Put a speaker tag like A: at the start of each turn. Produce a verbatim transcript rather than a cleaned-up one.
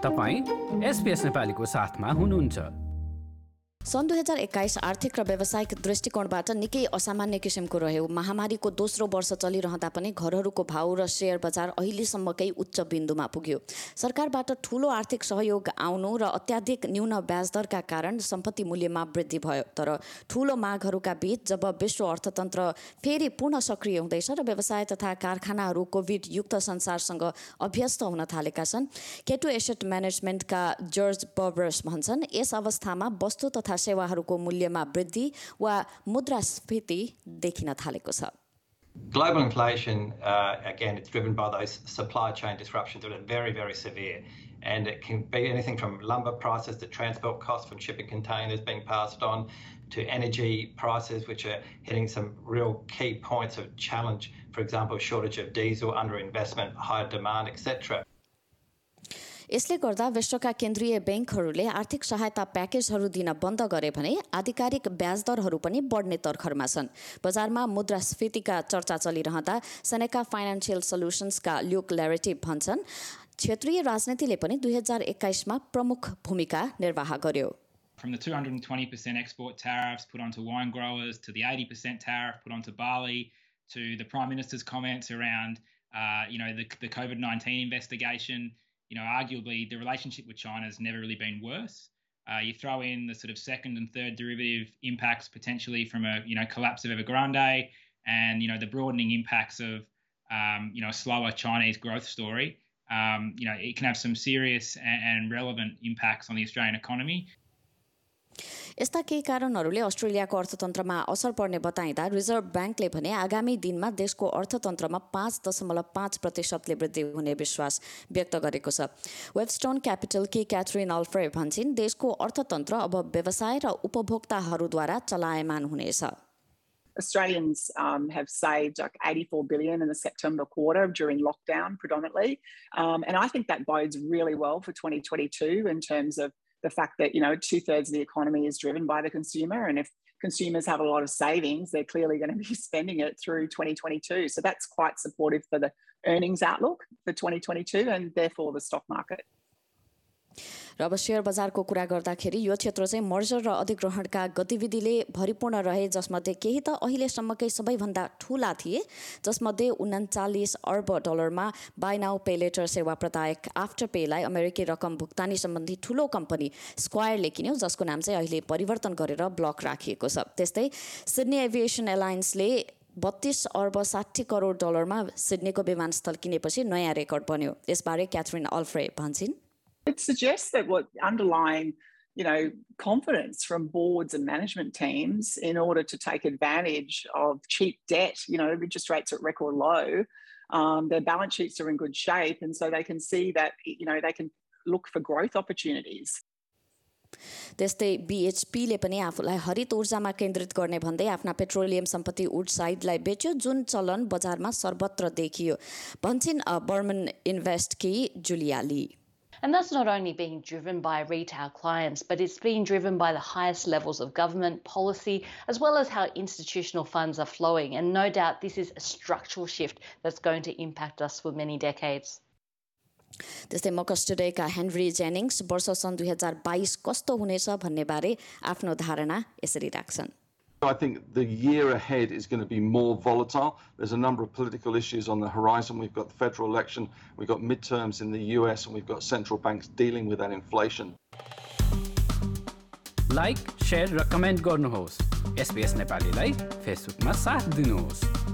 A: तपाईं एसपीएस नेपालीको साथमा हुनुहुन्छ।
B: सन् दुई हजार एक्काइस आर्थिक र व्यावसायिक दृष्टिकोणबाट निकै असामान्य किसिमको रह्यो। महामारीको दोस्रो वर्ष चलिरहँदा पनि घरहरूको भाउ र शेयर बजार अहिलेसम्मकै उच्च बिन्दुमा पुग्यो। सरकारबाट ठूलो आर्थिक सहयोग आउनु र अत्याधिक न्यून ब्याजदरका कारण सम्पत्ति मूल्यमा वृद्धि भयो। तर ठूलो मागहरूका बीच जब विश्व अर्थतन्त्र फेरि पुनः सक्रिय हुँदैछ र व्यवसाय तथा कारखानाहरू कोभिड युक्त संसारसँग अभ्यस्त हुन थालेका छन्, केटु एसेट म्यानेजमेन्टका जर्ज बर्बरस भन्छन्, यस अवस्थामा वस्तु तथा सेवाहरूको मूल्यमा वृद्धि वा मुद्रास्फीति देखिन थालेको छ।
C: Global inflation, uh, again, it's driven by those supply chain disruptions that are very, very severe. And it can be anything from lumber prices to transport costs from shipping containers being passed on to energy prices, which are hitting some real key points of challenge. For example, shortage of diesel, underinvestment, high demand, et cetera.
B: यसले गर्दा विश्वका केन्द्रीय ब्याङ्कहरूले आर्थिक सहायता प्याकेजहरू दिन बन्द गरे भने आधिकारिक ब्याजदरहरू पनि बढ्ने तर्खरमा छन्। बजारमा मुद्रास्फीतिका चर्चा चलिरहँदा सेनेका फाइनान्शियल सल्युशन्सका ल्युक ल्यारेटी भन्छन्, क्षेत्रीय राजनीतिले पनि दुई हजार एक्काइसमा प्रमुख भूमिका निर्वाह गर्यो।
D: From the two hundred twenty percent export tariffs put onto wine growers to the eighty percent tariff put onto barley to the Prime Minister's comments around uh, you know, the, the COVID nineteen investigation. You know, arguably the relationship with China has never really been worse. Uh, you throw in the sort of second and third derivative impacts potentially from a, you know, collapse of Evergrande and, you know, the broadening impacts of, um, you know, a slower Chinese growth story. Um, you know, it can have some serious and, and relevant impacts on the Australian economy.
B: यस्ता केही कारणहरूले अस्ट्रेलियाको अर्थतन्त्रमा असर पर्ने बताइँदा reserve ब्याङ्कले भने आगामी दिनमा देशको अर्थतन्त्रमा पाँच दशमलव पाँच प्रतिशतले वृद्धि हुने विश्वास व्यक्त गरेको छ। वेबस्टोन क्यापिटलकी क्याथरिन अल्फ्रे भन्छन्, देशको अर्थतन्त्र अब व्यवसाय र उपभोक्ताहरूद्वारा चलायमान हुनेछ।
E: Australians um, have saved like eighty-four billion in the September quarter during lockdown predominantly. Um, and I think that bodes really well for twenty twenty-two in terms of the fact that, you know, two thirds of the economy is driven by the consumer. And if consumers have a lot of savings, they're clearly going to be spending it through twenty twenty-two. So that's quite supportive for the earnings outlook for twenty twenty-two and therefore the stock market.
B: र अब share बजारको कुरा गर्दाखेरि यो क्षेत्र चाहिँ merger र अधिग्रहणका गतिविधिले भरिपूर्ण रहे, जसमध्ये केही त अहिलेसम्मकै सबैभन्दा ठूला थिए, जसमध्ये उन्चालिस अर्ब डलरमा बाई नाउ पे लेटर सेवा प्रदायक आफ्टर पेलाई अमेरिकी रकम भुक्तानी सम्बन्धी ठूलो कम्पनी स्क्वायरले किन्यो, जसको नाम चाहिँ अहिले परिवर्तन गरेर ब्लक राखिएको छ। त्यस्तै सिडनी एभिएसन एलायन्सले बत्तीस अर्ब साठी करोड डलरमा सिडनीको विमानस्थल किनेपछि नयाँ रेकर्ड बन्यो। यसबारे क्याथरिन अल्फ्रे भन्छन्,
E: It suggests that what underlying, you know, confidence from boards and management teams in order to take advantage of cheap debt, you know, interest rates at record low, um, their balance sheets are in good shape, and so they can see that, you know, they can look for growth opportunities.
B: त्यस्तै बीएचपीले पनि आफूलाई हरित ऊर्जामा केन्द्रित गर्ने भन्दै आफ्ना petroleum सम्पत्ति वुडसाइडलाई बेच्यो, जुन चलन बजारमा सर्वत्र देखियो, भन्छन् बर्मन इन्भेस्टकी जुलिया ली।
F: And that's not only being driven by retail clients, but it's being driven by the highest levels of government policy, as well as how institutional funds are flowing. And no doubt this is a structural shift that's going to impact us for many decades.
B: त्यस्तै मकस टुडेका Henry जेनिङ्स वर्ष सन् दुई हजार बाइस कस्तो हुनेछ भन्ने बारे आफ्नो धारणा यसरी राख्छन्।
G: I think the year ahead is going to be more volatile. There's a number of political issues on the horizon. We've got the federal election, we've got midterms in the U S, and we've got central banks dealing with that inflation.
A: Like, share, र comment गर्नुहोस्। SPS नेपालीलाई फेसबुकमा साथ दिनुहोस्।